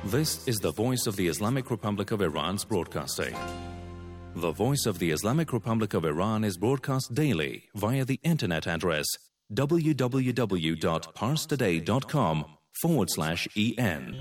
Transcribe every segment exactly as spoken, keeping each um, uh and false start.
This is the Voice of the Islamic Republic of Iran's broadcasting. The Voice of the Islamic Republic of Iran is broadcast daily via the internet address www.parstoday.com forward slash en.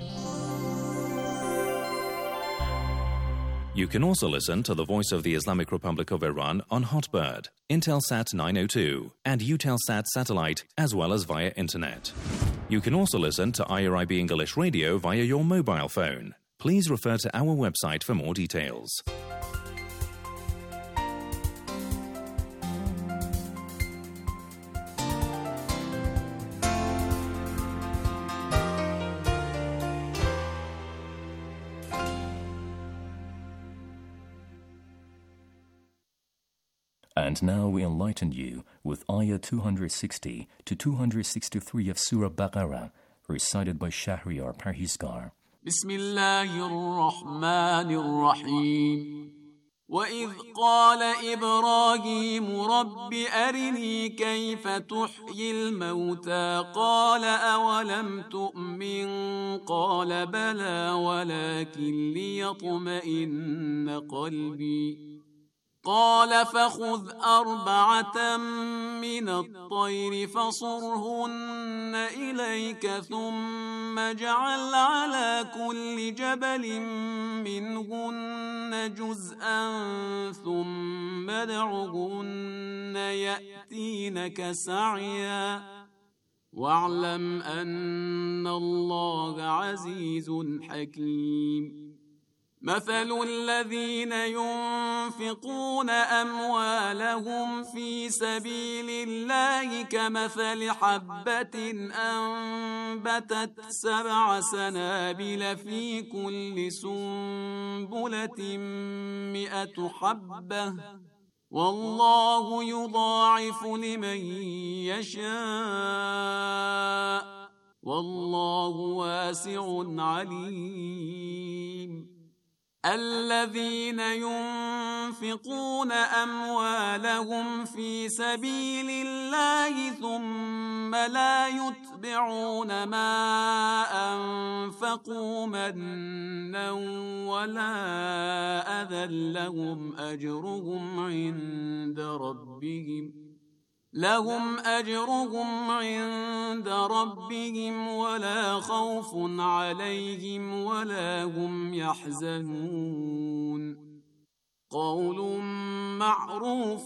You can also listen to the Voice of the Islamic Republic of Iran on Hotbird, Intelsat nine oh two, and Eutelsat satellite, as well as via internet. You can also listen to I R I B English Radio via your mobile phone. Please refer to our website for more details. And now we enlighten you with Ayah two sixty to two sixty-three of Surah Baqarah, recited by Shahriar Parhizgar. Bismillahir-Rahmanir-Rahim. وَإِذْ قَالَ إِبْرَاهِيمُ رَبِّ أَرِنِي كَيْفَ تُحْيِي الْمَوْتَى قَالَ أَوَلَمْ تُؤْمِنْ قَالَ بَلَى وَلَكِنْ لِيَطْمَئِنَّ قَلْبِي قال فخذ أربعة من الطير فصرهن إليك ثم اجعل على كل جبل منهن جزءا ثم ادعهن يأتينك سعيا واعلم أن الله عزيز حكيم مثل الذين ينفقون أموالهم في سبيل الله كمثل حبة أنبتت سبع سنابل في كل سنبلة مئة حبة والله يضاعف لمن يشاء والله واسع عليم الذين ينفقون أموالهم في سبيل الله ثم لا يتبعون ما أنفقوا منا ولا أذى لهم أجرهم عند ربهم لهم أجرهم عند ربهم ولا خوف عليهم ولا هم يحزنون قول معروف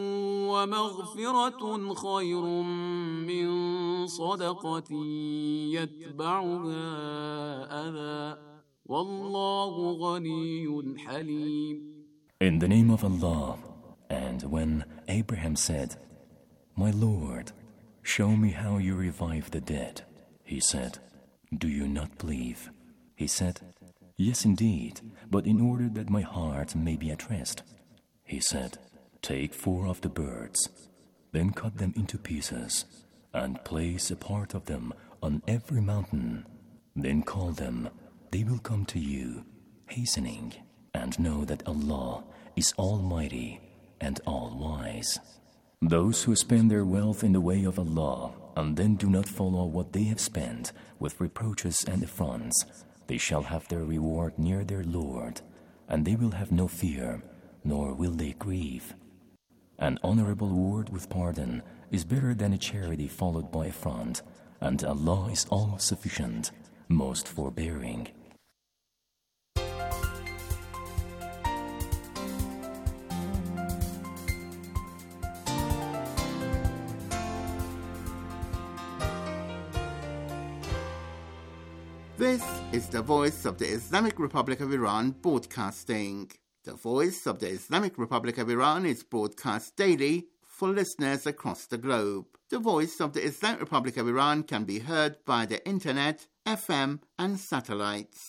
ومغفرة خير من صدقة يتبعها أذى والله غني حليم. In the name of Allah, and when Abraham said, My Lord, show me how you revive the dead. He said, Do you not believe? He said, Yes, indeed, but in order that my heart may be at rest. He said, Take four of the birds, then cut them into pieces, and place a part of them on every mountain. Then call them, they will come to you, hastening, and know that Allah is Almighty and All-Wise. Those who spend their wealth in the way of Allah and then do not follow what they have spent with reproaches and affronts, they shall have their reward near their Lord, and they will have no fear, nor will they grieve. An honorable word with pardon is better than a charity followed by affront, and Allah is all-sufficient, most forbearing. This is the Voice of the Islamic Republic of Iran broadcasting. The Voice of the Islamic Republic of Iran is broadcast daily for listeners across the globe. The Voice of the Islamic Republic of Iran can be heard via the internet, F M and satellites.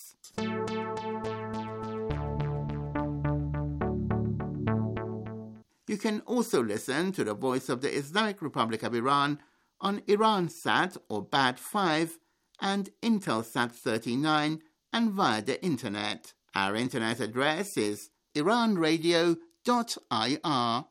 You can also listen to the Voice of the Islamic Republic of Iran on Iransat or B A D five and Intelsat thirty-nine and via the internet. Our internet address is iran radio dot I R.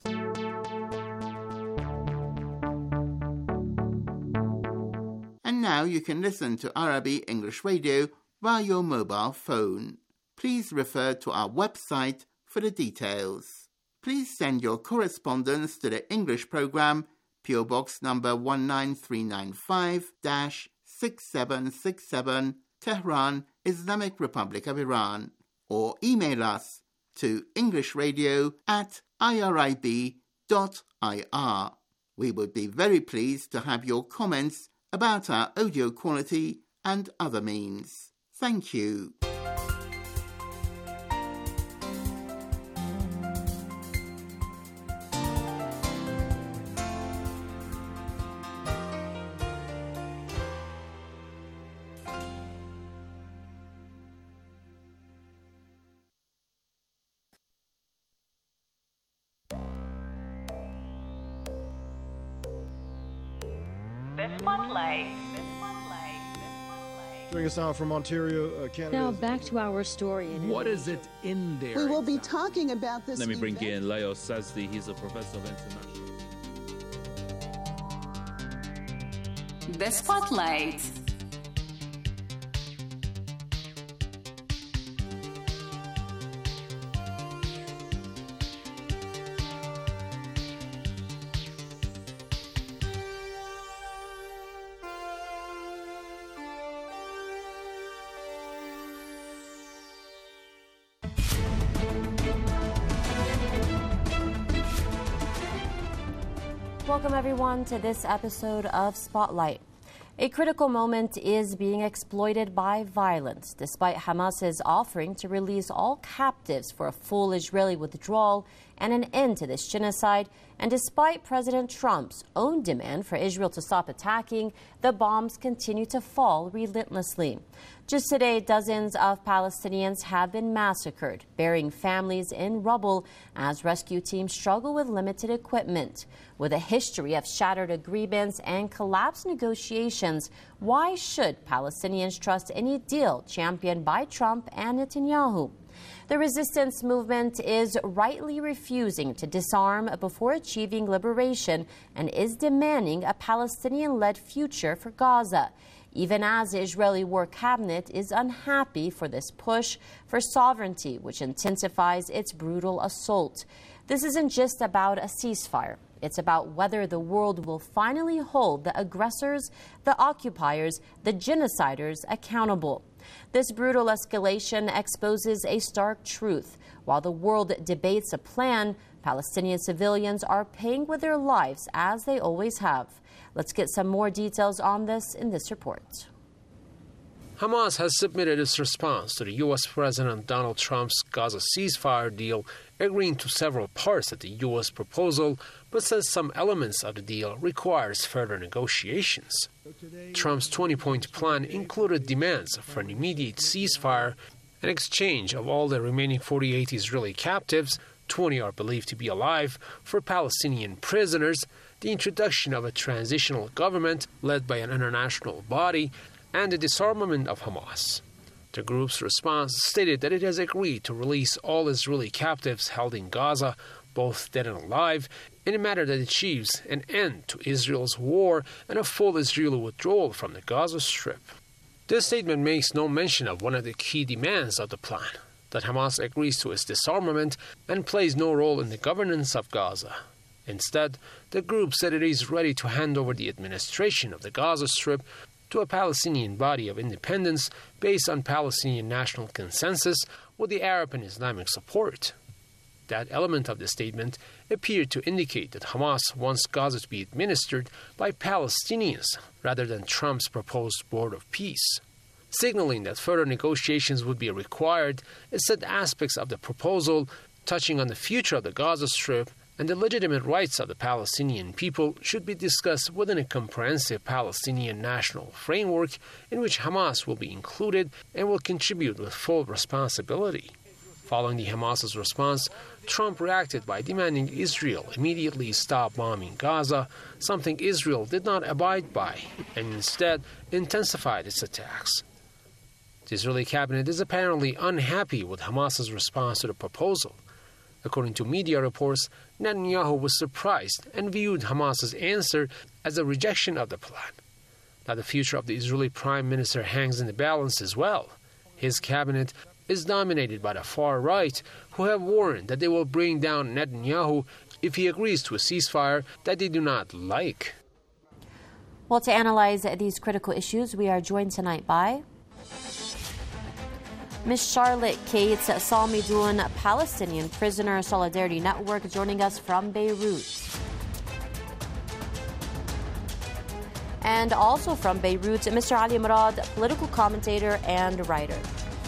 And now you can listen to Arabic English Radio via your mobile phone. Please refer to our website for the details. Please send your correspondence to the English program, P O Box number one nine three nine five, six seven six seven, Tehran, Islamic Republic of Iran, or email us to englishradio at irib dot I R. We would be very pleased to have your comments about our audio quality and other means. Thank you. Bring us out from Ontario, uh, Canada. Now back to our story. In what is it in there? We will be talking about this. Let me bring event. in Leo Sazdi. He's a professor of international. The Spotlight. Welcome everyone to this episode of Spotlight. A critical moment is being exploited by violence, despite Hamas's offering to release all captives for a full Israeli withdrawal and an end to this genocide, and despite President Trump's own demand for Israel to stop attacking, the bombs continue to fall relentlessly. Just today, dozens of Palestinians have been massacred, burying families in rubble as rescue teams struggle with limited equipment. With a history of shattered agreements and collapsed negotiations, why should Palestinians trust any deal championed by Trump and Netanyahu? The resistance movement is rightly refusing to disarm before achieving liberation and is demanding a Palestinian-led future for Gaza, even as the Israeli War Cabinet is unhappy for this push for sovereignty, which intensifies its brutal assault. This isn't just about a ceasefire. It's about whether the world will finally hold the aggressors, the occupiers, the genociders accountable. This brutal escalation exposes a stark truth. While the world debates a plan, Palestinian civilians are paying with their lives as they always have. Let's get some more details on this in this report. Hamas has submitted its response to the U S President Donald Trump's Gaza ceasefire deal, agreeing to several parts of the U S proposal, but says some elements of the deal requires further negotiations. Trump's twenty-point plan included demands for an immediate ceasefire, an exchange of all the remaining forty-eight Israeli captives, twenty are believed to be alive, for Palestinian prisoners, the introduction of a transitional government led by an international body, and the disarmament of Hamas. The group's response stated that it has agreed to release all Israeli captives held in Gaza, both dead and alive, in a manner that achieves an end to Israel's war and a full Israeli withdrawal from the Gaza Strip. This statement makes no mention of one of the key demands of the plan, that Hamas agrees to its disarmament and plays no role in the governance of Gaza. Instead, the group said it is ready to hand over the administration of the Gaza Strip to a Palestinian body of independence based on Palestinian national consensus with the Arab and Islamic support. That element of the statement appeared to indicate that Hamas wants Gaza to be administered by Palestinians rather than Trump's proposed board of peace. Signaling that further negotiations would be required, it said aspects of the proposal touching on the future of the Gaza Strip and the legitimate rights of the Palestinian people should be discussed within a comprehensive Palestinian national framework in which Hamas will be included and will contribute with full responsibility. Following the Hamas's response, Trump reacted by demanding Israel immediately stop bombing Gaza, something Israel did not abide by, and instead intensified its attacks. The Israeli cabinet is apparently unhappy with Hamas's response to the proposal. According to media reports, Netanyahu was surprised and viewed Hamas's answer as a rejection of the plan. Now, the future of the Israeli prime minister hangs in the balance as well. His cabinet is dominated by the far right, who have warned that they will bring down Netanyahu if he agrees to a ceasefire that they do not like. Well, to analyze these critical issues, we are joined tonight by Miz Charlotte Cates, Salmidoun Palestinian Prisoner Solidarity Network, joining us from Beirut. And also from Beirut, Mister Ali Murad, political commentator and writer.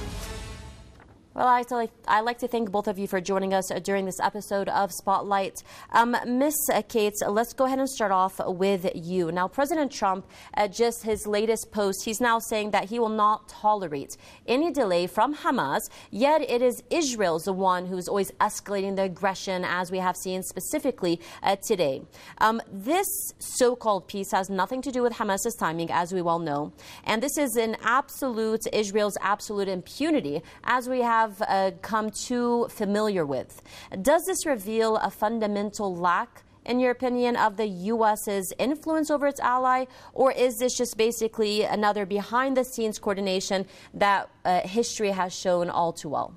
Well, I like, I like to thank both of you for joining us during this episode of Spotlight. Um, Miz Cates, let's go ahead and start off with you. Now, President Trump, at just his latest post, he's now saying that he will not tolerate any delay from Hamas, yet it is Israel's the one who's always escalating the aggression, as we have seen specifically uh, today. Um, this so-called peace has nothing to do with Hamas's timing, as we well know, and this is an absolute, Israel's absolute impunity, as we have have uh, come too familiar with. Does this reveal a fundamental lack, in your opinion, of the U S's influence over its ally, or is this just basically another behind-the-scenes coordination that uh, history has shown all too well?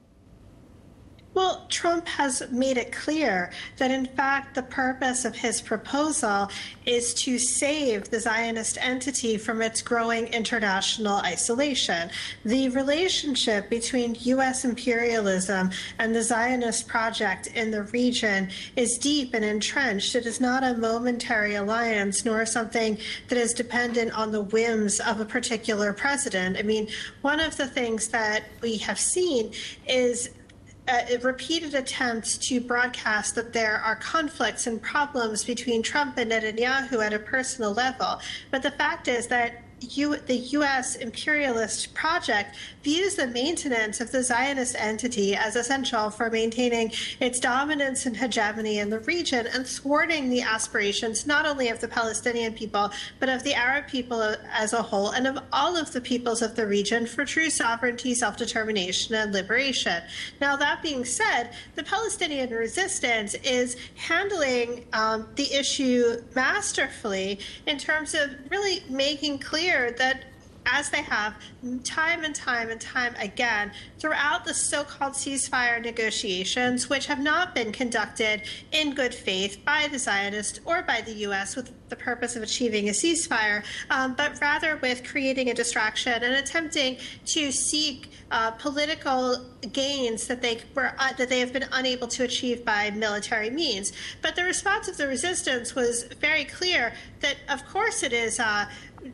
Well, Trump has made it clear that, in fact, the purpose of his proposal is to save the Zionist entity from its growing international isolation. The relationship between U S imperialism and the Zionist project in the region is deep and entrenched. It is not a momentary alliance, nor something that is dependent on the whims of a particular president. I mean, one of the things that we have seen is Uh, repeated attempts to broadcast that there are conflicts and problems between Trump and Netanyahu at a personal level. But the fact is that U- the U S imperialist project views the maintenance of the Zionist entity as essential for maintaining its dominance and hegemony in the region and thwarting the aspirations not only of the Palestinian people, but of the Arab people as a whole and of all of the peoples of the region for true sovereignty, self-determination, and liberation. Now, that being said, the Palestinian resistance is handling um, the issue masterfully in terms of really making clear that, as they have time and time and time again throughout the so-called ceasefire negotiations, which have not been conducted in good faith by the Zionists or by the U S with the purpose of achieving a ceasefire, um, but rather with creating a distraction and attempting to seek uh, political gains that they were uh, that they have been unable to achieve by military means. But the response of the resistance was very clear that, of course, it is Uh,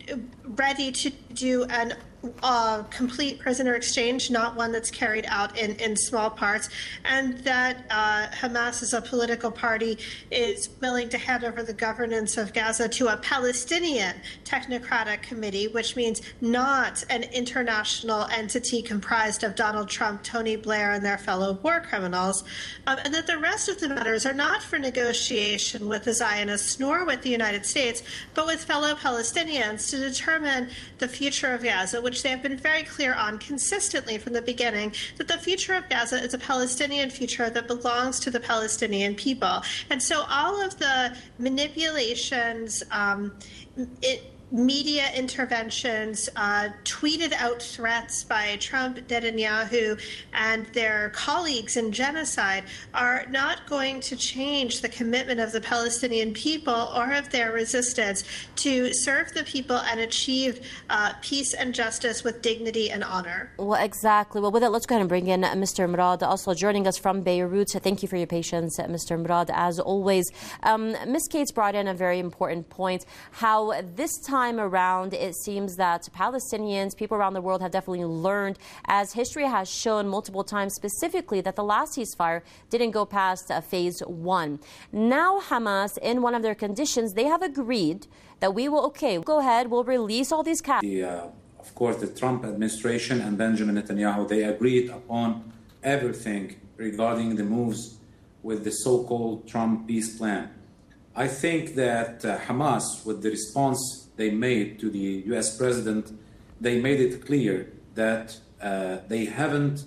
ready to do an uh, complete prisoner exchange, not one that's carried out in, in small parts, and that uh, Hamas as a political party is willing to hand over the governance of Gaza to a Palestinian technocratic committee, which means not an international entity comprised of Donald Trump, Tony Blair, and their fellow war criminals, um, and that the rest of the matters are not for negotiation with the Zionists nor with the United States, but with fellow Palestinians to determine the future of Gaza, which they have been very clear on consistently from the beginning, that the future of Gaza is a Palestinian future that belongs to the Palestinian people. And so all of the manipulations, um, it, media interventions, uh, tweeted out threats by Trump, Netanyahu, and their colleagues in genocide are not going to change the commitment of the Palestinian people or of their resistance to serve the people and achieve uh, peace and justice with dignity and honor. Well, exactly. Well, with that, let's go ahead and bring in Mister Murad, also joining us from Beirut. Thank you for your patience, Mister Murad, as always. Um, Miz Cates brought in a very important point, how this time time around, it seems that Palestinians, people around the world, have definitely learned, as history has shown multiple times, specifically that the last ceasefire didn't go past uh, phase one. Now Hamas, in one of their conditions, they have agreed that we will, okay, go ahead, we'll release all these captives. The, uh, of course, the Trump administration and Benjamin Netanyahu, they agreed upon everything regarding the moves with the so-called Trump peace plan. I think that uh, Hamas, with the response they made to the U S president, they made it clear that uh, they haven't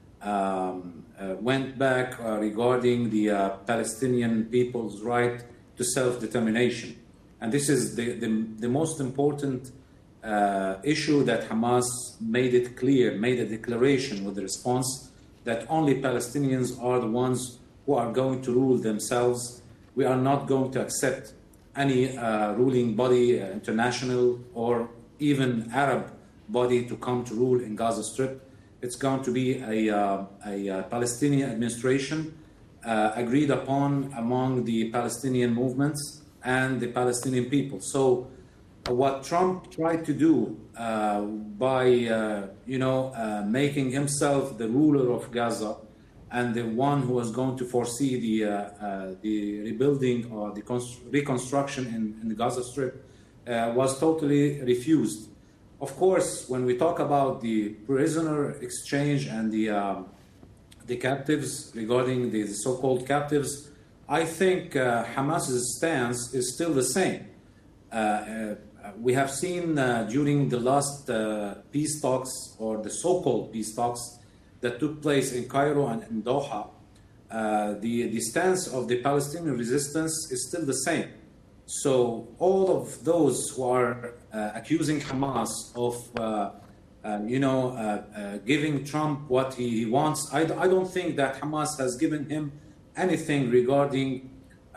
um, uh, went back uh, regarding the uh, Palestinian people's right to self-determination. And this is the, the, the most important uh, issue that Hamas made it clear, made a declaration with the response that only Palestinians are the ones who are going to rule themselves. We are not going to accept any uh, ruling body, uh, international or even Arab body, to come to rule in Gaza Strip. It's going to be a, uh, a uh, Palestinian administration uh, agreed upon among the Palestinian movements and the Palestinian people. So uh, what Trump tried to do uh, by, uh, you know, uh, making himself the ruler of Gaza and the one who was going to foresee the, uh, uh, the rebuilding or the reconstruction in, in the Gaza Strip uh, was totally refused. Of course, when we talk about the prisoner exchange and the, uh, the captives, regarding the, the so-called captives, I think uh, Hamas's stance is still the same. Uh, uh, we have seen uh, during the last uh, peace talks, or the so-called peace talks, that took place in Cairo and in Doha, uh, the, the stance of the Palestinian resistance is still the same. So all of those who are uh, accusing Hamas of, uh, uh, you know, uh, uh, giving Trump what he, he wants, I, I don't think that Hamas has given him anything regarding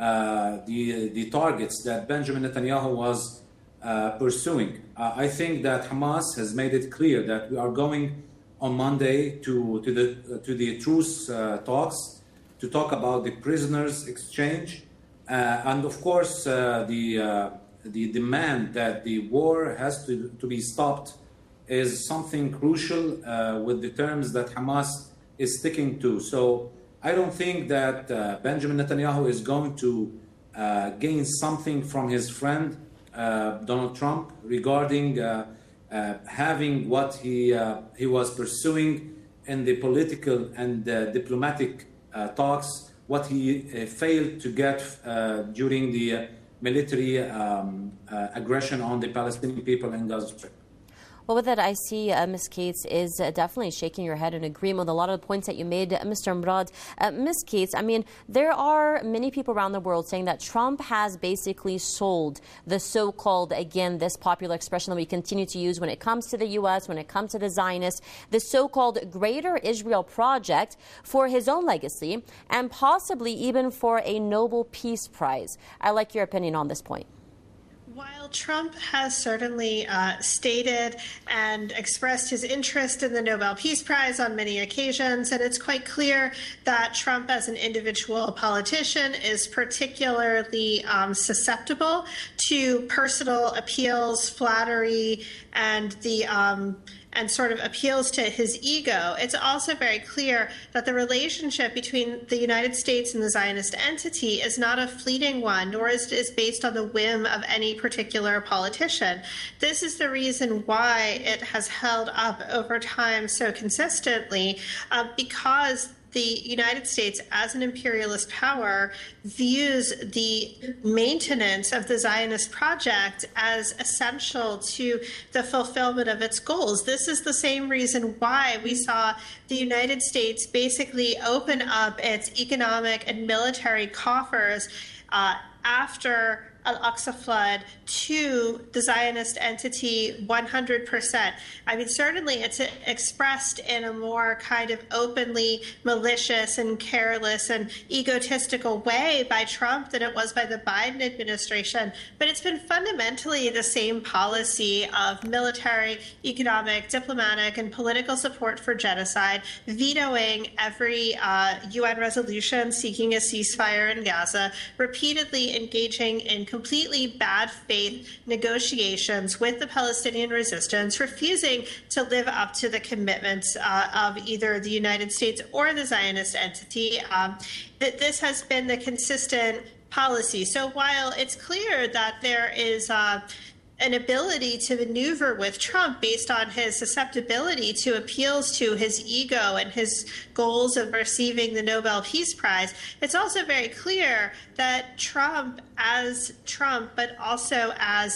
uh, the, the targets that Benjamin Netanyahu was uh, pursuing. Uh, I think that Hamas has made it clear that we are going on Monday to, to the uh, to the truce uh, talks to talk about the prisoners exchange, uh, and of course uh, the uh, the demand that the war has to, to be stopped is something crucial uh, with the terms that Hamas is sticking to. So I don't think that uh, Benjamin Netanyahu is going to uh, gain something from his friend uh, Donald Trump regarding Uh, Uh, having what he uh, he was pursuing in the political and uh, diplomatic uh, talks, what he uh, failed to get uh, during the uh, military um, uh, aggression on the Palestinian people in Gaza Strip. Well, with that, I see uh, Miz Cates is uh, definitely shaking your head in agreement with a lot of the points that you made, uh, Mister Murad. Uh, Miz Cates, I mean, there are many people around the world saying that Trump has basically sold the so-called, again, this popular expression that we continue to use when it comes to the U S, when it comes to the Zionists, the so-called Greater Israel Project for his own legacy and possibly even for a Nobel Peace Prize. I'd like your opinion on this point. While Trump has certainly uh, stated and expressed his interest in the Nobel Peace Prize on many occasions, and it's quite clear that Trump as an individual politician is particularly um, susceptible to personal appeals, flattery, and the um, and sort of appeals to his ego, it's also very clear that the relationship between the United States and the Zionist entity is not a fleeting one, nor is it based on the whim of any particular politician. This is the reason why it has held up over time so consistently, uh, because the United States, as an imperialist power, views the maintenance of the Zionist project as essential to the fulfillment of its goals. This is the same reason why we saw the United States basically open up its economic and military coffers uh, after Al-Aqsa flood to the Zionist entity one hundred percent. I mean, certainly it's expressed in a more kind of openly malicious and careless and egotistical way by Trump than it was by the Biden administration, but it's been fundamentally the same policy of military, economic, diplomatic, and political support for genocide, vetoing every uh, U N resolution seeking a ceasefire in Gaza, repeatedly engaging in completely bad faith negotiations with the Palestinian resistance, refusing to live up to the commitments uh, of either the United States or the Zionist entity. Um, that this has been the consistent policy. So while it's clear that there is uh, an ability to maneuver with Trump based on his susceptibility to appeals to his ego and his goals of receiving the Nobel Peace Prize, it's also very clear that Trump, as Trump, but also as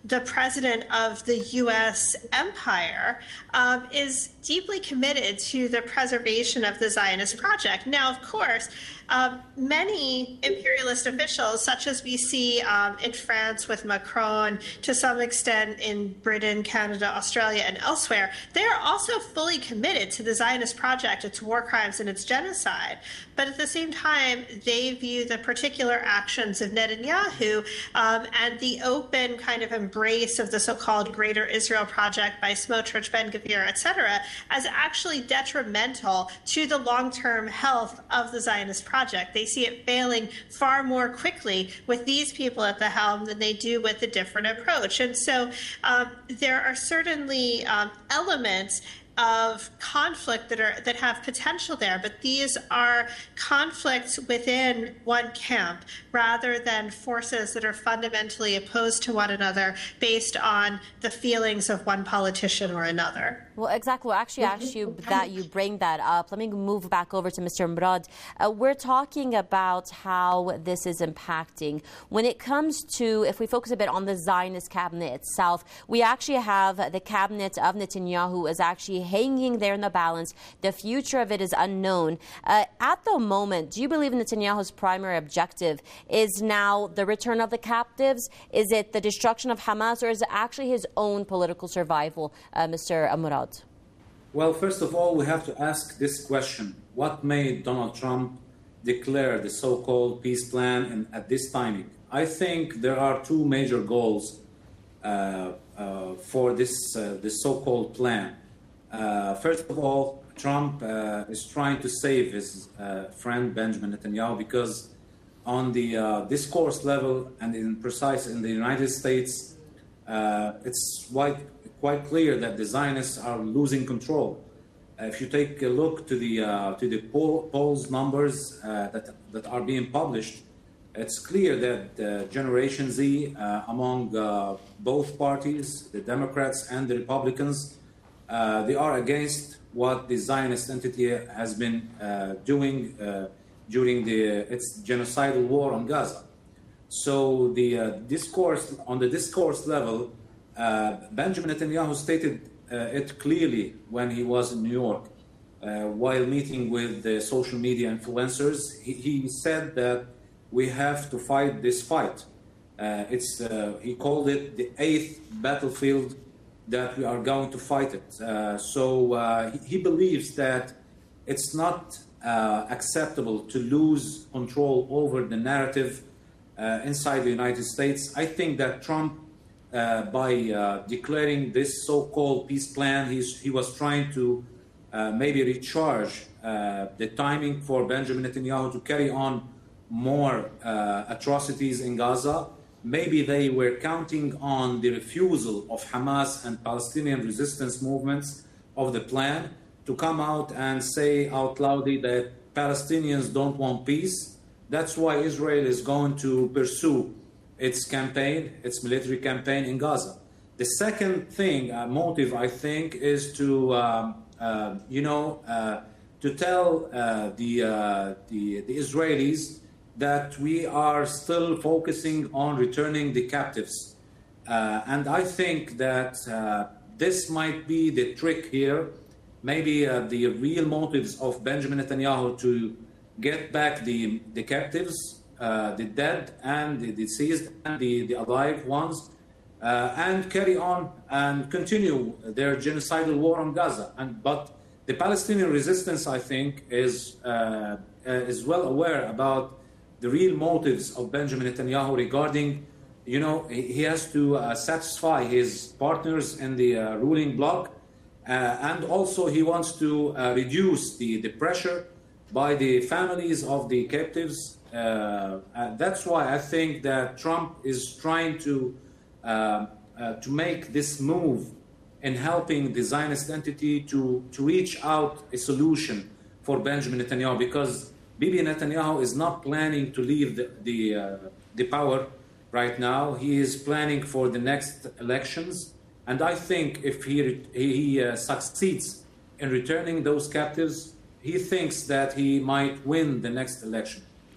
the president of the U S empire, um, is deeply committed to the preservation of the Zionist project. Now, of course, um, many imperialist officials, such as we see um, in France with Macron, to some extent in Britain, Canada, Australia, and elsewhere, they are also fully committed to the Zionist project, its war crimes, and its genocide. But at the same time, they view the particular actions of Netanyahu um, and the open kind of embrace of the so-called Greater Israel Project by Smotrich, Ben-Gvir, et cetera, as actually detrimental to the long-term health of the Zionist project. They see it failing far more quickly with these people at the helm than they do with a different approach. And so um, there are certainly um, elements of conflict that are that have potential there, but these are conflicts within one camp rather than forces that are fundamentally opposed to one another based on the feelings of one politician or another. Well, exactly. Well, actually, actually, that you bring that up. Let me move back over to Mister Murad. Uh, we're talking about how this is impacting. When it comes to, if we focus a bit on the Zionist cabinet itself, we actually have the cabinet of Netanyahu is actually hanging there in the balance. The future of it is unknown. Uh, at the moment, do you believe Netanyahu's primary objective is now the return of the captives? Is it the destruction of Hamas, or is it actually his own political survival, uh, Mister Murad? Well, first of all, we have to ask this question. What made Donald Trump declare the so-called peace plan and at this timing? I think there are two major goals uh, uh, for this, uh, this so-called plan. Uh, first of all, Trump uh, is trying to save his uh, friend Benjamin Netanyahu, because on the uh, discourse level and in precise in the United States, uh, it's quite, quite clear that the Zionists are losing control. Uh, if you take a look to the uh, to the poll, polls numbers uh, that that are being published, it's clear that uh, Generation Z uh, among uh, both parties, the Democrats and the Republicans, Uh, they are against what the Zionist entity has been uh, doing uh, during the, its genocidal war on Gaza. So the uh, discourse, on the discourse level, uh, Benjamin Netanyahu stated uh, it clearly when he was in New York uh, while meeting with the social media influencers. He, he said that we have to fight this fight. Uh, it's, uh, he called it the eighth battlefield that we are going to fight it. Uh, so uh, he, he believes that it's not uh, acceptable to lose control over the narrative uh, inside the United States. I think that Trump, uh, by uh, declaring this so-called peace plan, he's, he was trying to uh, maybe recharge uh, the timing for Benjamin Netanyahu to carry on more uh, atrocities in Gaza. Maybe they were counting on the refusal of Hamas and Palestinian resistance movements of the plan to come out and say out loudly that Palestinians don't want peace. That's why Israel is going to pursue its campaign, its military campaign in Gaza. The second thing, uh, motive, I think, is to, um, uh, you know, uh, to tell uh, the, uh, the, the Israelis that we are still focusing on returning the captives. Uh, and I think that uh, this might be the trick here, maybe uh, the real motives of Benjamin Netanyahu to get back the, the captives, uh, the dead and the deceased and the, the alive ones, uh, and carry on and continue their genocidal war on Gaza. And, but the Palestinian resistance, I think, is, uh, uh, is well aware about the real motives of Benjamin Netanyahu regarding, you know, he has to uh, satisfy his partners in the uh, ruling bloc, uh, and also he wants to uh, reduce the, the pressure by the families of the captives. Uh, and that's why I think that Trump is trying to, uh, uh, to make this move in helping the Zionist entity to, to reach out a solution for Benjamin Netanyahu, because Bibi Netanyahu is not planning to leave the, the, uh, the power right now. He is planning for the next elections. And I think if he, he uh, succeeds in returning those captives, he thinks that he might win the next election.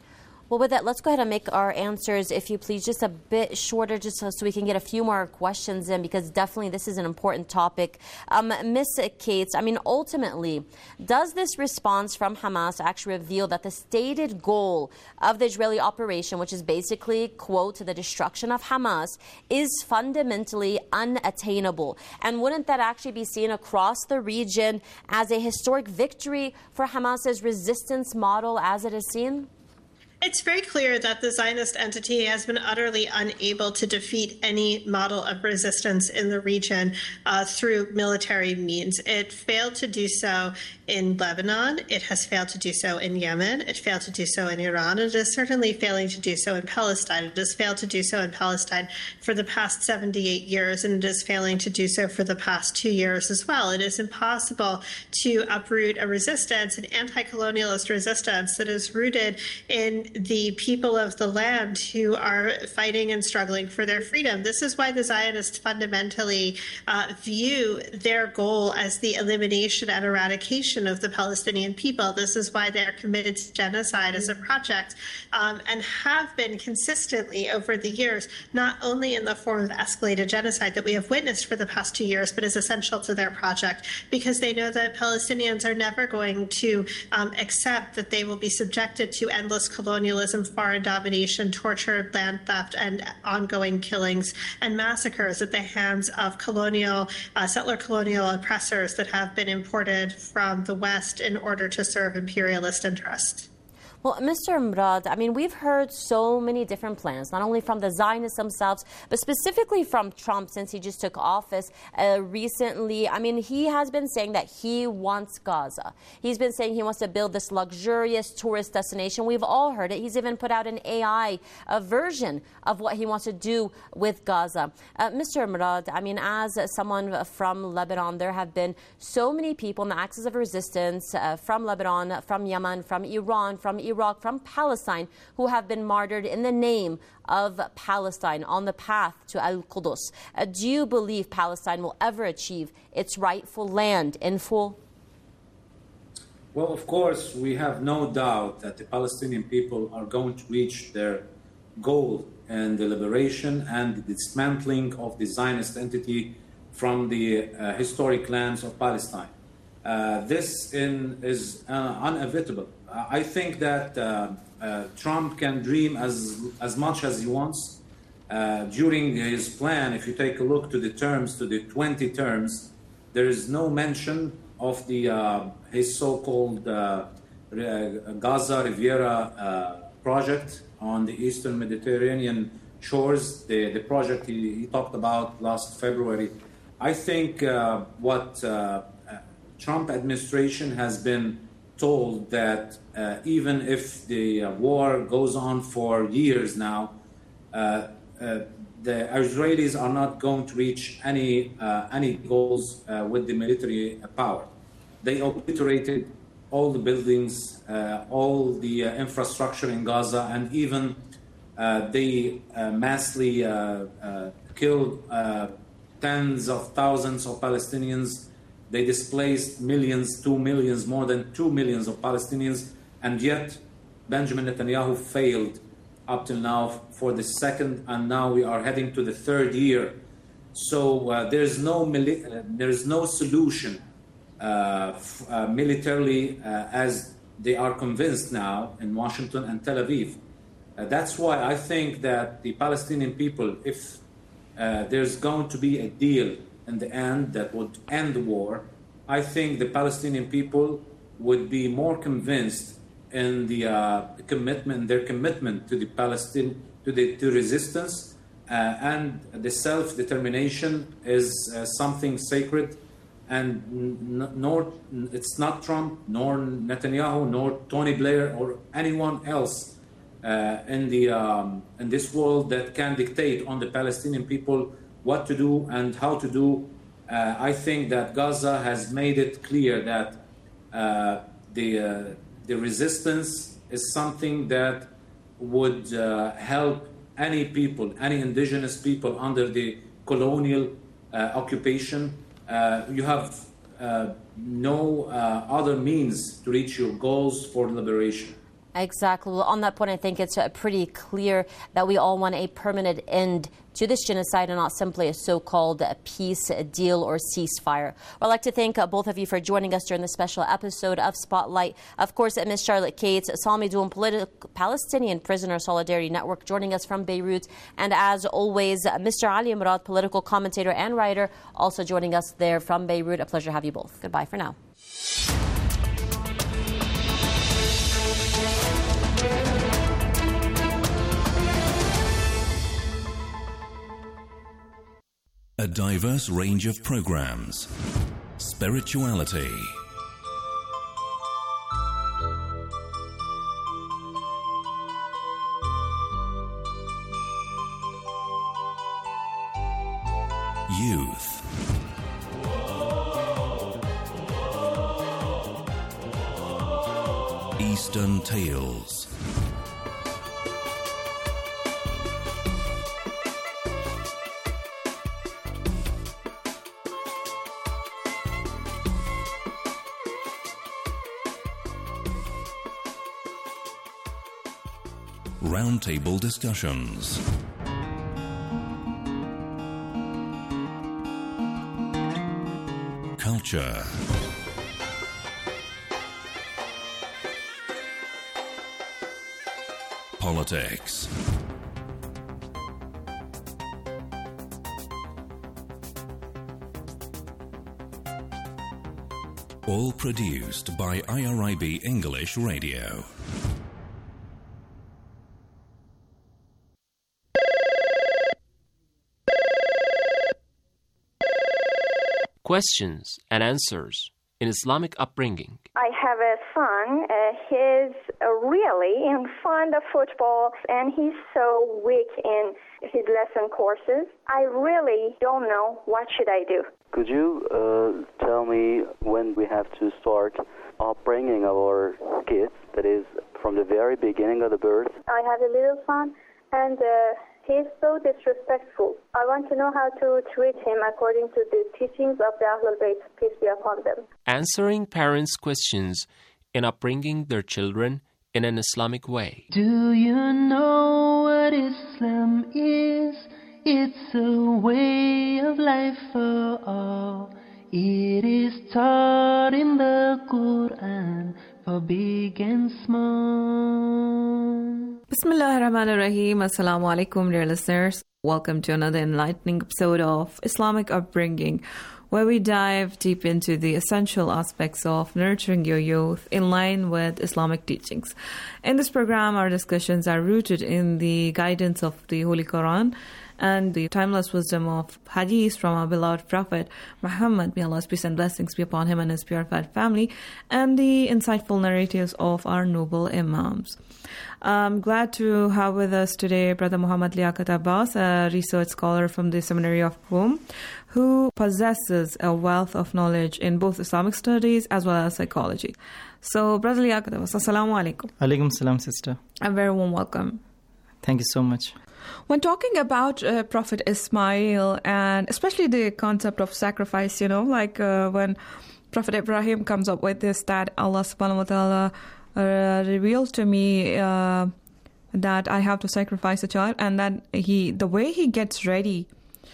Well, with that, let's go ahead and make our answers, if you please, just a bit shorter, just so, so we can get a few more questions in, because definitely this is an important topic. Um, Miz Cates, I mean, ultimately, does this response from Hamas actually reveal that the stated goal of the Israeli operation, which is basically, quote, the destruction of Hamas, is fundamentally unattainable? And wouldn't that actually be seen across the region as a historic victory for Hamas's resistance model as it is seen? It's very clear that the Zionist entity has been utterly unable to defeat any model of resistance in the region uh, through military means. It failed to do so in Lebanon. It has failed to do so in Yemen. It failed to do so in Iran. And it is certainly failing to do so in Palestine. It has failed to do so in Palestine for the past seventy-eight years, and it is failing to do so for the past two years as well. It is impossible to uproot a resistance, an anti-colonialist resistance that is rooted in the people of the land who are fighting and struggling for their freedom. This is why the Zionists fundamentally uh, view their goal as the elimination and eradication of the Palestinian people. This is why they're committed to genocide as a project um, and have been consistently over the years, not only in the form of escalated genocide that we have witnessed for the past two years, but is essential to their project, because they know that Palestinians are never going to um, accept that they will be subjected to endless colonialism, foreign domination, torture, land theft, and ongoing killings and massacres at the hands of colonial, uh, settler colonial oppressors that have been imported from the West in order to serve imperialist interests. Well, Mister Murad, I mean, we've heard so many different plans, not only from the Zionists themselves, but specifically from Trump since he just took office uh, recently. I mean, he has been saying that he wants Gaza. He's been saying he wants to build this luxurious tourist destination. We've all heard it. He's even put out an A I a version of what he wants to do with Gaza. Uh, Mister Murad, I mean, as someone from Lebanon, there have been so many people in the axis of resistance uh, from Lebanon, from Yemen, from Iran, from Iran, Iraq, from Palestine, who have been martyred in the name of Palestine on the path to Al-Qudus. Uh, do you believe Palestine will ever achieve its rightful land in full? Well, of course, we have no doubt that the Palestinian people are going to reach their goal in the liberation and the dismantling of the Zionist entity from the uh, historic lands of Palestine. Uh, this in, is uh, inevitable. I think that uh, uh, Trump can dream as as much as he wants. Uh, during his plan, if you take a look to the terms, to the twenty terms, there is no mention of the uh, his so-called uh, Gaza Riviera uh, project on the Eastern Mediterranean shores, the, the project he, he talked about last February. I think uh, what uh, Trump administration has been told that uh, even if the uh, war goes on for years now, uh, uh, the Israelis are not going to reach any uh, any goals uh, with the military power. They obliterated all the buildings, uh, all the uh, infrastructure in Gaza, and even uh, they uh, massively uh, uh, killed uh, tens of thousands of Palestinians. They displaced millions, two millions, more than two millions of Palestinians, and yet Benjamin Netanyahu failed up till now for the second, and now we are heading to the third year. So uh, there's no mili- uh, there's no solution uh, f- uh, militarily uh, as they are convinced now in Washington and Tel Aviv. Uh, that's why I think that the Palestinian people, if uh, there's going to be a deal in the end that would end the war, I think the Palestinian people would be more convinced in the uh, commitment, their commitment to the Palestine, to the to resistance, uh, and the self-determination is uh, something sacred, and n- nor it's not Trump, nor Netanyahu, nor Tony Blair, or anyone else uh, in the um, in this world that can dictate on the Palestinian people what to do and how to do. Uh, I think that Gaza has made it clear that uh, the uh, the resistance is something that would uh, help any people, any indigenous people under the colonial uh, occupation. Uh, you have uh, no uh, other means to reach your goals for liberation. Exactly. Well, on that point, I think it's uh, pretty clear that we all want a permanent end to this genocide and not simply a so-called peace deal or ceasefire. Well, I'd like to thank uh, both of you for joining us during this special episode of Spotlight. Of course, uh, Miz Charlotte Cates, Salmi Doum, political Palestinian Prisoner Solidarity Network, joining us from Beirut. And as always, uh, Mister Ali Murad, political commentator and writer, also joining us there from Beirut. A pleasure to have you both. Goodbye for now. A diverse range of programs. Spirituality. Youth. Eastern Tales. Roundtable discussions. Culture. Politics. All produced by I R I B English Radio. Questions and answers in Islamic upbringing. I have a son. Uh, he's uh, really in fond of football, and he's so weak in his lesson courses. I really don't know what should I do. Could you uh, tell me when we have to start upbringing our kids, that is, from the very beginning of the birth? I have a little son, and uh, he's so disrespectful. I want to know how to treat him according to the teachings of the Ahlul Bayt, peace be upon them. Answering parents' questions in upbringing their children in an Islamic way. Do you know what Islam is? It's a way of life for all. It is taught in the Quran for big and small. Bismillah ar-Rahman ar-Rahim. Assalamu alaikum, dear listeners. Welcome to another enlightening episode of Islamic Upbringing, where we dive deep into the essential aspects of nurturing your youth in line with Islamic teachings. In this program, our discussions are rooted in the guidance of the Holy Quran and the timeless wisdom of hadith from our beloved Prophet Muhammad, may Allah's peace and blessings be upon him and his purified family, and the insightful narratives of our noble Imams. I'm glad to have with us today Brother Muhammad Liaquat Abbas, a research scholar from the Seminary of Qom, who possesses a wealth of knowledge in both Islamic studies as well as psychology. So, Brother Liaquat Abbas, assalamu alaikum. Alaikum salam, sister. A very warm welcome. Thank you so much. When talking about uh, Prophet Ismail, and especially the concept of sacrifice, you know, like uh, when Prophet Ibrahim comes up with this, that Allah subhanahu wa ta'ala uh, revealed to me uh, that I have to sacrifice a child, and that he, the way he gets ready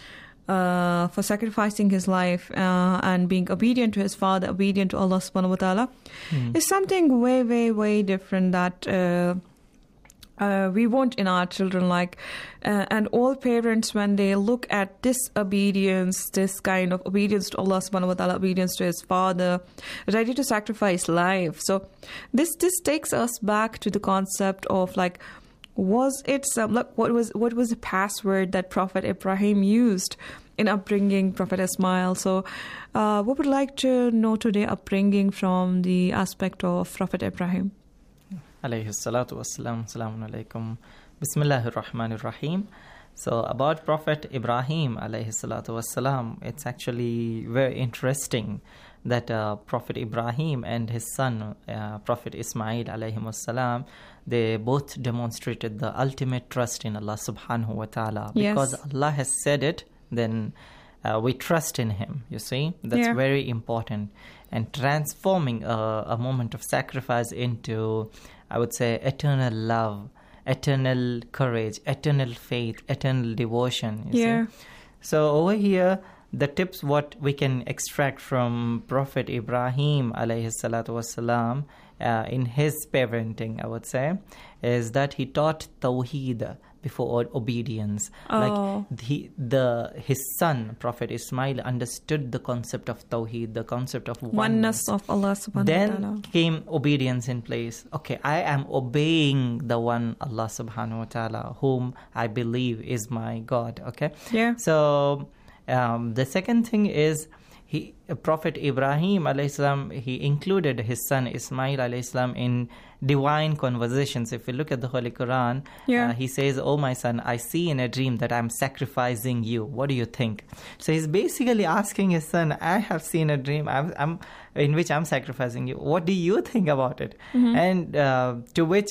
uh, for sacrificing his life uh, and being obedient to his father, obedient to Allah subhanahu wa ta'ala, mm. is something way, way, way different that uh, Uh, we want in our children, like, uh, and all parents, when they look at this obedience, this kind of obedience to Allah subhanahu wa ta'ala, obedience to his father, ready to sacrifice life. So this this takes us back to the concept of, like, was it some, like, what was what was the password that Prophet Ibrahim used in upbringing Prophet Ismail? So uh, we would like to know today upbringing from the aspect of Prophet Ibrahim. Alayhi salatu wassalam, assalamu alaikum. Bismillahir Rahmanir Rahim. So about Prophet Ibrahim alayhi salatu wassalam, it's actually very interesting that uh, Prophet Ibrahim and his son uh, Prophet Ismail alayhi wassalam, they both demonstrated the ultimate trust in Allah subhanahu wa ta'ala. Because yes. Allah has said it, then uh, we trust in him, you see. That's Yeah. very important. And transforming a, a moment of sacrifice into, I would say, eternal love, eternal courage, eternal faith, eternal devotion, you Yeah. see. So over here, the tips what we can extract from Prophet Ibrahim alayhi salatu wasalam uh, in his parenting, I would say, is that he taught Tawheed before obedience. Oh. Like he, the his son, Prophet Ismail, understood the concept of Tawheed, the concept of oneness. Oneness of Allah subhanahu wa Then ta'ala. came obedience in place. Okay, I am obeying the one Allah subhanahu wa ta'ala, whom I believe is my God. Okay? Yeah. So um, the second thing is he Prophet Ibrahim alayhi salam, he included his son Ismail alayhi salam in divine conversations. If you look at the Holy Quran, Yeah. uh, he says, "Oh my son, I see in a dream that I'm sacrificing you. What do you think?" So he's basically asking his son, "I have seen a dream I'm, I'm in which I'm sacrificing you. What do you think about it?" Mhm. And uh, to which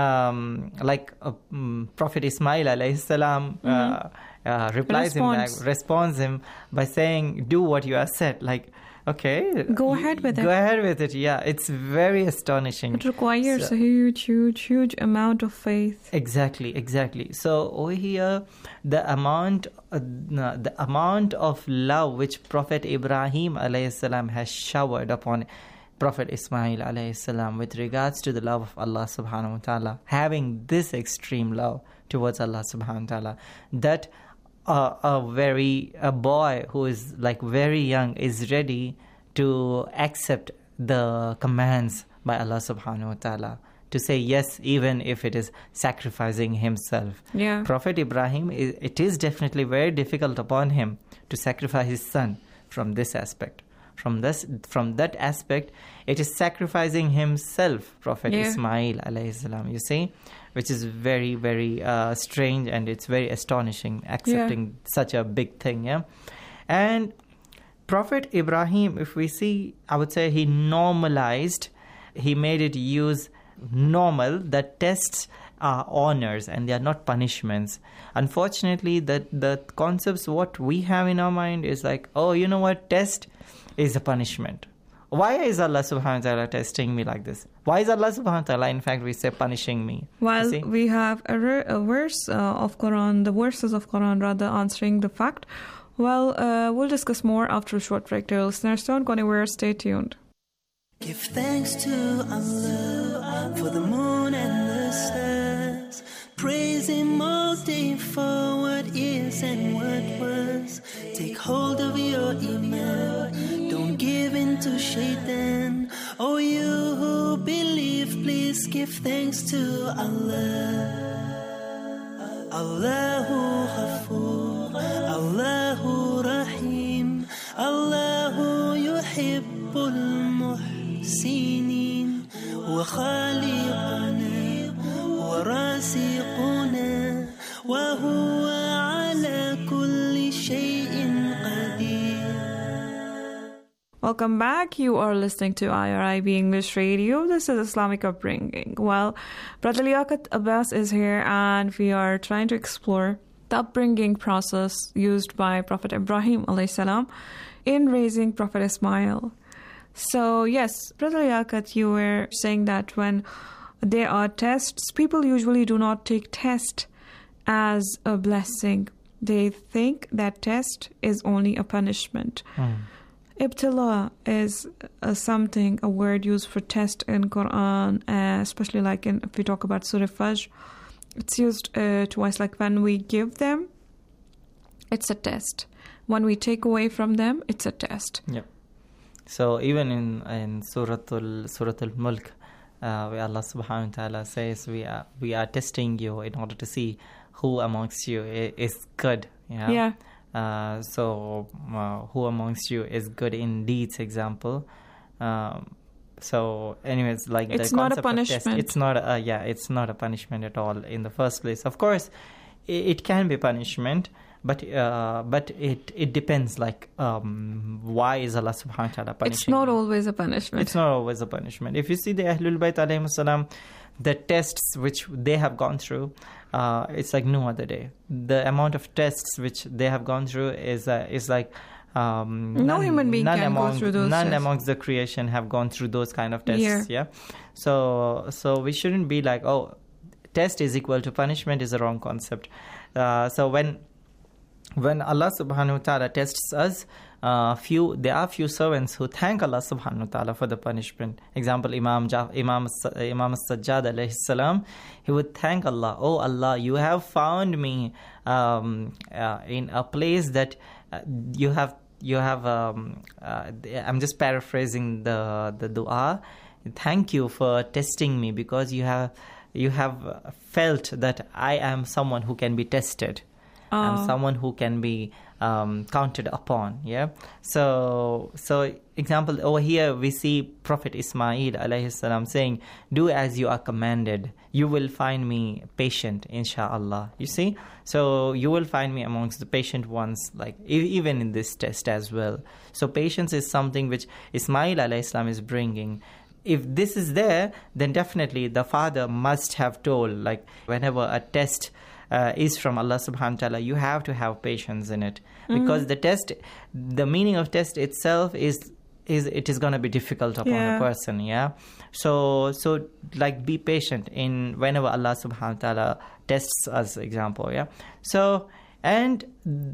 um, like uh, um, Prophet Ismail alayhi salam uh, Mhm. uh, replies him Response. back, responds him by saying, "Do what you are said." Like, okay, Go ahead with go it. ahead with it. Yeah, it's very astonishing. It requires So- a huge, huge, huge amount of faith. Exactly, exactly. So over here, the amount, uh, no, the amount of love which Prophet Ibrahim alayhi salam has showered upon Prophet Ismail alayhi salam with regards to the love of Allah subhanahu wa ta'ala, having this extreme love towards Allah subhanahu wa ta'ala, that uh, a very a boy who is like very young is ready to accept the commands by Allah subhanahu wa ta'ala, to say yes even if it is sacrificing himself. Yeah. Prophet Ibrahim, i- it is definitely very difficult upon him to sacrifice his son from this aspect. From this, from that aspect, it is sacrificing himself, Prophet Yeah. Ismail alayhi salam, you see, which is very, very uh, strange, and it's very astonishing accepting such a big thing, yeah. And Prophet Ibrahim, if we see, I would say he normalized, he made it use normal that tests are honors and they are not punishments. Unfortunately, that the concepts what we have in our mind is like, oh, you know what, test is a punishment. Why is Allah subhanahu wa ta'ala testing me like this? Why is Allah subhanahu wa ta'ala, in fact, we say punishing me? You Well, see? we have a, re- a verse uh, of Quran, the verses of Quran rather, answering the fact. Well, uh, we'll discuss more after a short break. Dear listeners, don't go anywhere. Stay tuned. Give thanks to Allah for the moon and the stars. Praise Him all day for what is and what was. Take hold of your iman. Don't give in to shaitan. Oh, you who believe, please give thanks to Allah. Allahu Ghafoor, Allahu Rahim, Allahu Yuhibbul Muhsinin, wa Khaliquna, wa Rasiquna, wa huwa ala kulli shay'in qadir. Welcome back. You are listening to I R I B English Radio. This is Islamic Upbringing. Well, Brother Liaquat Abbas is here, and we are trying to explore the upbringing process used by Prophet Ibrahim alayhi salam in raising Prophet Ismail. So, yes, Brother Liaquat, you were saying that when there are tests, people usually do not take test as a blessing. They think that test is only a punishment. Mm. Ibtila is uh, something, a word used for test in Quran, uh, especially like in, if we talk about Surah Fajr, it's used uh, twice, like when we give them, it's a test. When we take away from them, it's a test. Yep. So even in in Suratul Suratul Mulk, uh, where Allah Subhanahu wa Taala says, "We are we are testing you in order to see who amongst you i- is good." Yeah. Yeah. Uh, so uh, who amongst you is good in deeds? Example. Um, so, anyways, like It's the not a concept of test, punishment. it's not. A, uh, yeah, it's not a punishment at all in the first place. Of course, it, it can be punishment. But uh, but it it depends. Like um, why is Allah Subhanahu wa Taala punishing? It's not always a punishment. It's not always a punishment. If you see the Ahlul Bayt alayhim salam, the tests which they have gone through, uh, it's like no other day. The amount of tests which they have gone through is uh, is like um, no none, human being none can among, go through those None tests. amongst the creation have gone through those kind of tests. Yeah. yeah? So so we shouldn't be like, oh, test is equal to punishment is a wrong concept. Uh, so when when Allah subhanahu wa ta'ala tests us, uh, few there are few servants who thank Allah subhanahu wa ta'ala for the punishment. Example, Imam Ja- Imam Imam Sajjad alayhi salam, he would thank Allah, oh Allah, you have found me um, uh, in a place that uh, you have you have um, uh, I'm just paraphrasing the the dua. Thank you for testing me, because you have you have felt that I am someone who can be tested. Oh. I'm someone who can be um, counted upon. Yeah. So, so example over here we see Prophet Ismail alayhi salam saying, "Do as you are commanded. You will find me patient, inshallah." You see. So you will find me amongst the patient ones, like e- even in this test as well. So patience is something which Ismail alayhi salam is bringing. If this is there, then definitely the father must have told, like whenever a test uh, is from Allah subhanahu wa ta'ala, you have to have patience in it. Mm-hmm. Because the test, the meaning of test itself is, is it is going to be difficult upon yeah. a person, yeah? So, so like be patient in whenever Allah subhanahu wa ta'ala tests us, example, yeah? So, and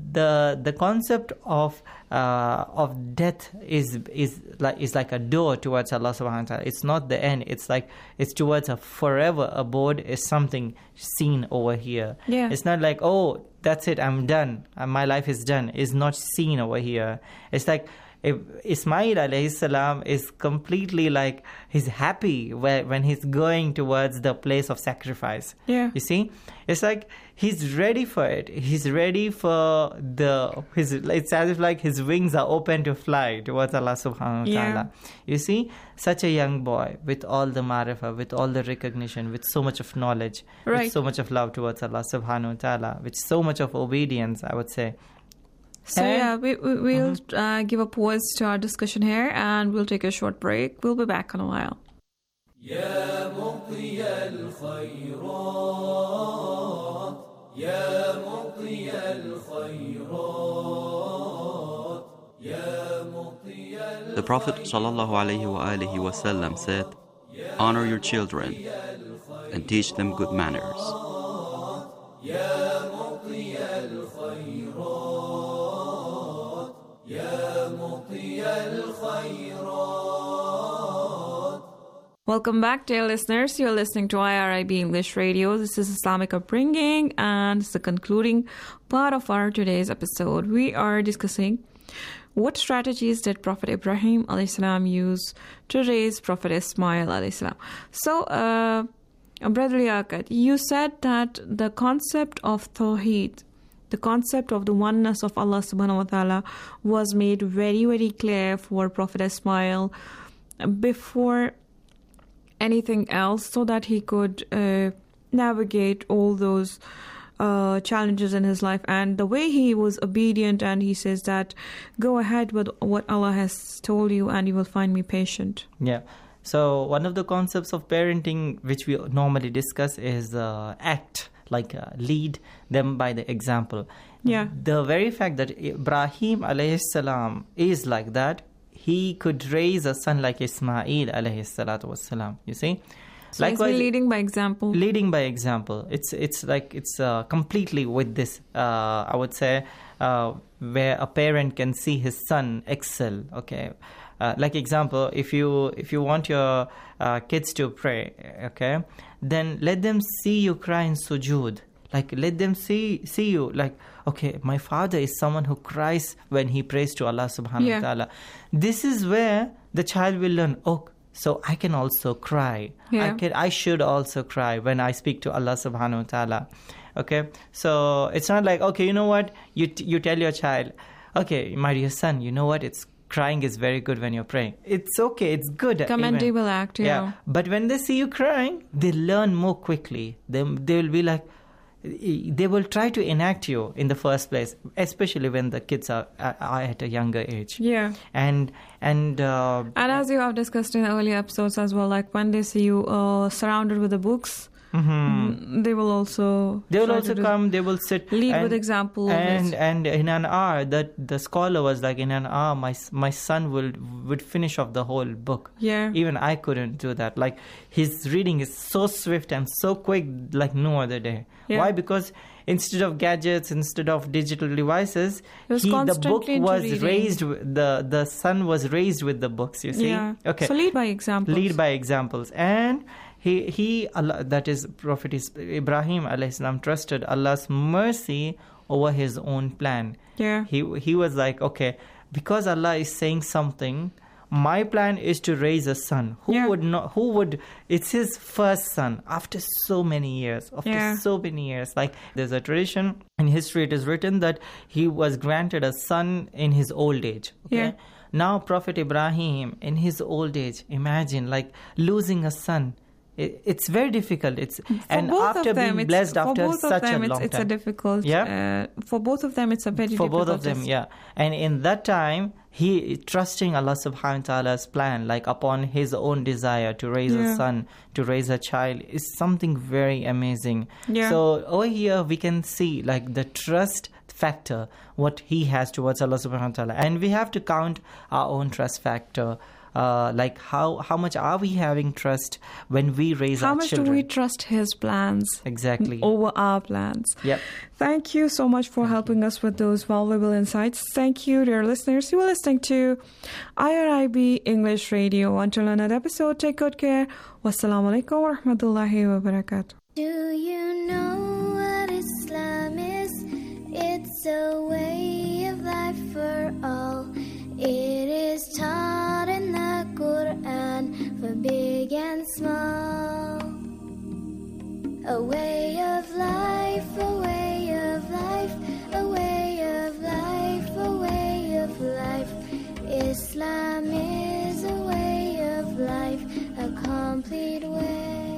the the concept of uh, of death is is like is like a door towards Allah subhanahu wa ta'ala. It's not the end. It's like it's towards a forever abode. Is something seen over here. Yeah. It's not like, oh, that's it, I'm done, my life is done. It's not seen over here. It's like if Ismail alayhi salam is completely like, he's happy where, when he's going towards the place of sacrifice. Yeah. You see? It's like he's ready for it. He's ready for the, his, it's as if like his wings are open to fly towards Allah subhanahu wa Yeah. ta'ala. You see? Such a young boy with all the marifah, with all the recognition, with so much of knowledge, right. with so much of love towards Allah subhanahu wa ta'ala, with so much of obedience, I would say. So and, yeah, we, we, we'll mm-hmm. uh, give a pause to our discussion here, and we'll take a short break. We'll be back in a while. يا مطي الخيرات يا مطي الخيرات يا مطي The Prophet sallallahu alaihi wasallam said, "Honor your children and teach them good manners." يا مطي الخيرات يا مطي الخيرات. Welcome back, dear listeners. You're listening to I R I B English Radio. This is Islamic Upbringing, and it's the concluding part of our today's episode. We are discussing what strategies did Prophet Ibrahim alayhi salam use to raise Prophet Ismail alayhi salam. So, uh, Brother Liaquat, you said that the concept of Tawheed, the concept of the oneness of Allah subhanahu wa ta'ala, was made very, very clear for Prophet Ismail before anything else, so that he could uh, navigate all those uh, challenges in his life. And the way he was obedient, and he says that, go ahead with what Allah has told you and you will find me patient. Yeah. So one of the concepts of parenting which we normally discuss is uh, act, like uh, lead them by the example. Yeah. The very fact that Ibrahim alayhi salam is like that, he could raise a son like Ismail alayhi salatu wassalam. You see? So likewise, he's leading by example. Leading by example. It's it's like it's uh, completely with this. Uh, I would say uh, where a parent can see his son excel. Okay, uh, like example, if you if you want your uh, kids to pray, okay, then let them see you cry in sujood. Like let them see see you like, okay, my father is someone who cries when he prays to Allah subhanahu yeah. wa ta'ala. This is where the child will learn, oh, so I can also cry. Yeah. I can I should also cry when I speak to Allah subhanahu wa ta'ala. Okay? So it's not like, okay, you know what? You t- you tell your child, okay, my dear son, you know what? It's crying is very good when you're praying. It's okay, it's good. Commendable even. act, yeah. yeah. But when they see you crying, they learn more quickly. They they will be like, they will try to enact you in the first place, especially when the kids are, are at a younger age. Yeah. And and uh, and as you have discussed in earlier episodes as well, like when they see you uh, surrounded with the books, mm-hmm. they will also they will also come. They will sit, lead and, with example. And and in an hour, that the scholar was like, in an hour, my my son will would finish off the whole book. Yeah. Even I couldn't do that. Like his reading is so swift and so quick, like no other day. Yeah. Why? Because instead of gadgets, instead of digital devices, he, the book was reading. raised. The the son was raised with the books. You see. Yeah. Okay. So lead by examples. Lead by examples. And he he Allah, that is Prophet Ibrahim alayhi salam trusted Allah's mercy over his own plan. Yeah. He he was like, okay, because Allah is saying something, my plan is to raise a son. Who yeah. would not? Who would? It's his first son after so many years. After yeah. so many years, like there's a tradition in history. It is written that he was granted a son in his old age. Okay? Yeah. Now Prophet Ibrahim in his old age, imagine like losing a son. It, it's very difficult. It's for and both after of them, being blessed for after both such of them, a long it's, it's time. a difficult. Yeah. Uh, for both of them, it's a very for difficult. both of them, yeah. And in that time, he trusting Allah Subhanahu wa Taala's plan, like upon his own desire to raise yeah. a son, to raise a child, is something very amazing. Yeah. So over here we can see like the trust factor, what he has towards Allah Subhanahu wa Taala, and we have to count our own trust factor. Uh, like how, how much are we having trust when we raise how our much children? do we trust his plans exactly over our plans? Yep. Thank you so much for helping us with those valuable insights. Thank you, dear listeners. You were listening to I R I B English Radio. Until another episode, take good care. Wassalamu alaikum wa rahmatullahi wa barakatuh. Do you know what Islam is? It's a way of life for all. It is taught in the Quran for big and small. A way of life, a way of life, a way of life, a way of life. Islam is a way of life, a complete way.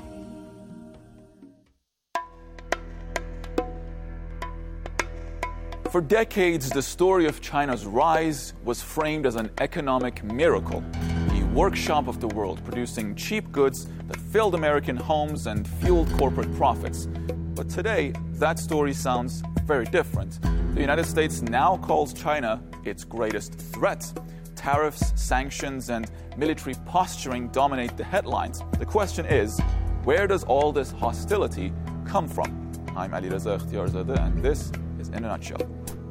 For decades, the story of China's rise was framed as an economic miracle, the workshop of the world, producing cheap goods that filled American homes and fueled corporate profits. But today, that story sounds very different. The United States now calls China its greatest threat. Tariffs, sanctions, and military posturing dominate the headlines. The question is, where does all this hostility come from? I'm Ali Reza Ikhtiarzadeh, and this is In a Nutshell.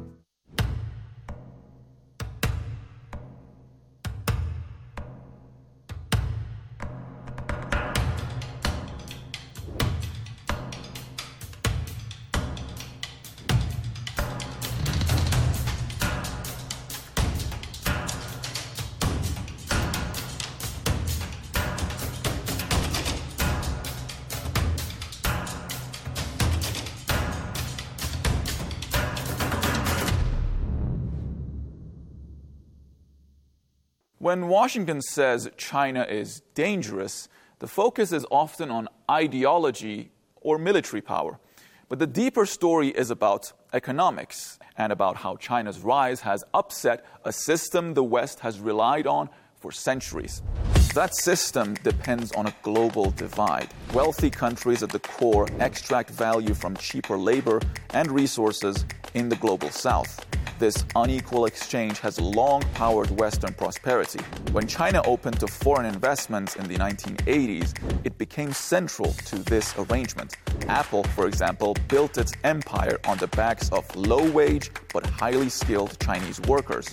When Washington says China is dangerous, the focus is often on ideology or military power. But the deeper story is about economics and about how China's rise has upset a system the West has relied on for centuries. That system depends on a global divide. Wealthy countries at the core extract value from cheaper labor and resources in the global South. This unequal exchange has long powered Western prosperity. When China opened to foreign investments in the nineteen eighties, it became central to this arrangement. Apple, for example, built its empire on the backs of low-wage but highly skilled Chinese workers.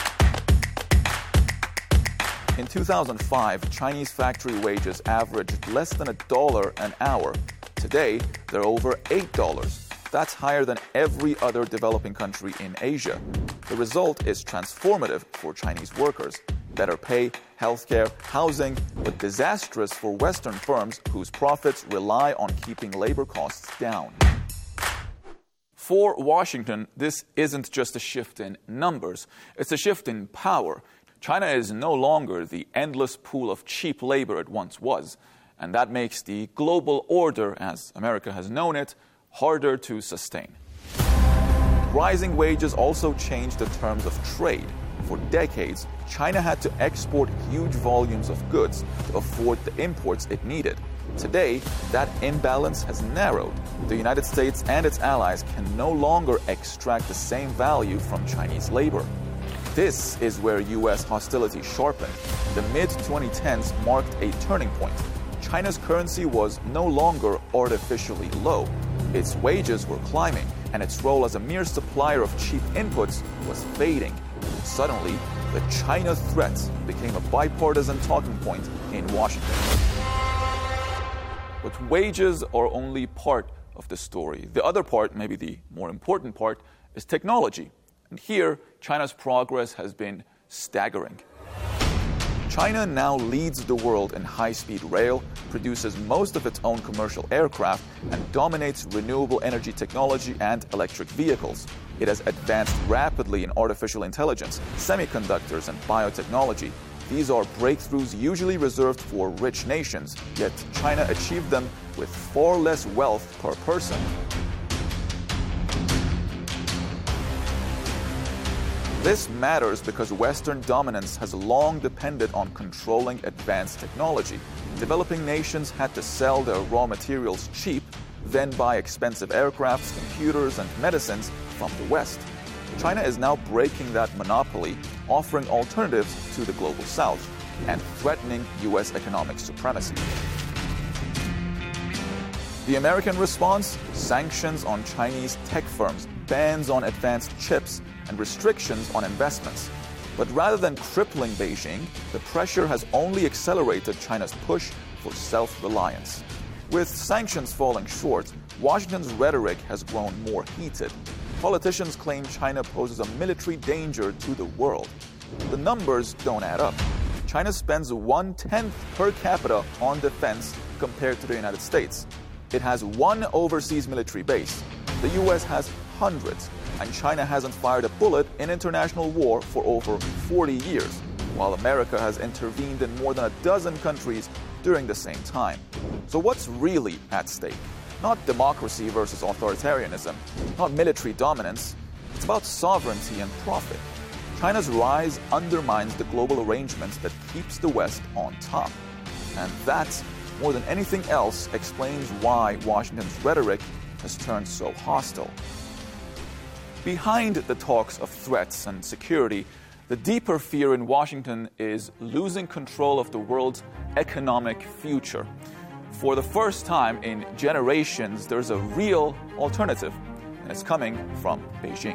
In two thousand five, Chinese factory wages averaged less than a dollar an hour. Today, they're over eight dollars. That's higher than every other developing country in Asia. The result is transformative for Chinese workers. Better pay, healthcare, housing, but disastrous for Western firms whose profits rely on keeping labor costs down. For Washington, this isn't just a shift in numbers, it's a shift in power. China is no longer the endless pool of cheap labor it once was, and that makes the global order, as America has known it, harder to sustain. Rising wages also changed the terms of trade. For decades, China had to export huge volumes of goods to afford the imports it needed. Today, that imbalance has narrowed. The United States and its allies can no longer extract the same value from Chinese labor. This is where U S hostility sharpened. The mid twenty tens marked a turning point. China's currency was no longer artificially low. Its wages were climbing, and its role as a mere supplier of cheap inputs was fading. Suddenly, the China threat became a bipartisan talking point in Washington. But wages are only part of the story. The other part, maybe the more important part, is technology. And here, China's progress has been staggering. China now leads the world in high-speed rail, produces most of its own commercial aircraft, and dominates renewable energy technology and electric vehicles. It has advanced rapidly in artificial intelligence, semiconductors, and biotechnology. These are breakthroughs usually reserved for rich nations, yet China achieved them with far less wealth per person. This matters because Western dominance has long depended on controlling advanced technology. Developing nations had to sell their raw materials cheap, then buy expensive aircrafts, computers, and medicines from the West. China is now breaking that monopoly, offering alternatives to the global South, and threatening U S economic supremacy. The American response? Sanctions on Chinese tech firms, bans on advanced chips, and restrictions on investments. But rather than crippling Beijing, the pressure has only accelerated China's push for self-reliance. With sanctions falling short, Washington's rhetoric has grown more heated. Politicians claim China poses a military danger to the world. The numbers don't add up. China spends one-tenth per capita on defense compared to the United States. It has one overseas military base. The U S has hundreds, and China hasn't fired a bullet in international war for over forty years, while America has intervened in more than a dozen countries during the same time. So what's really at stake? Not democracy versus authoritarianism, not military dominance. It's about sovereignty and profit. China's rise undermines the global arrangements that keeps the West on top. And that, more than anything else, explains why Washington's rhetoric has turned so hostile. Behind the talks of threats and security, the deeper fear in Washington is losing control of the world's economic future. For the first time in generations, there's a real alternative, and it's coming from Beijing.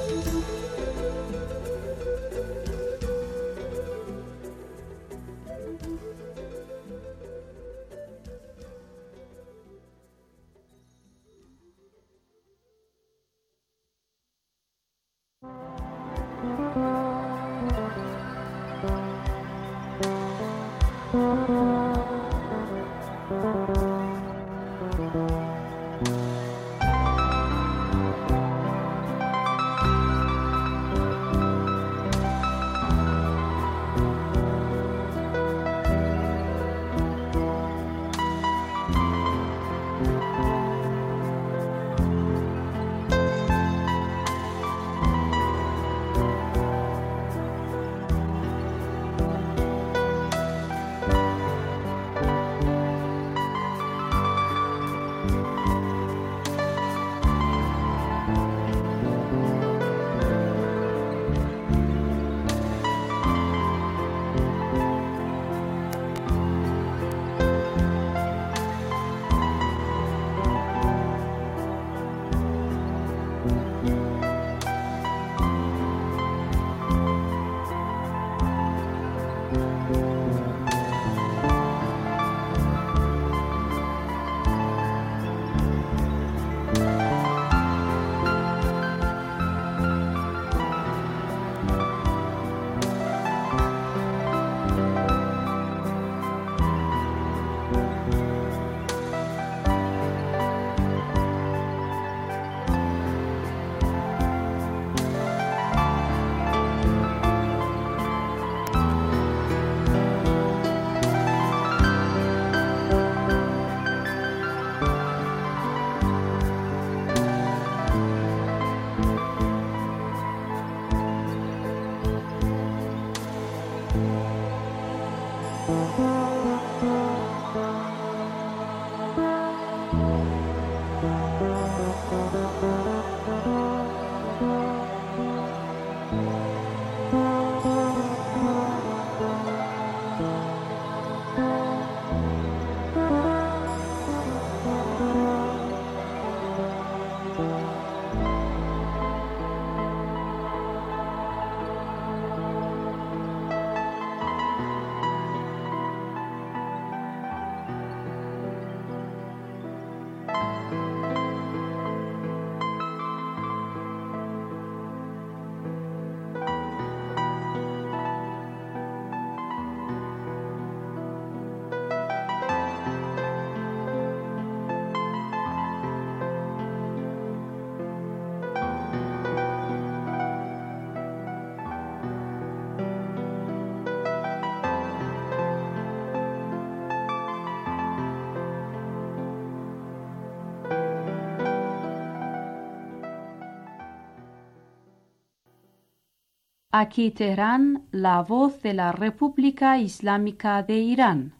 Aquí Teherán, la voz de la República Islámica de Irán.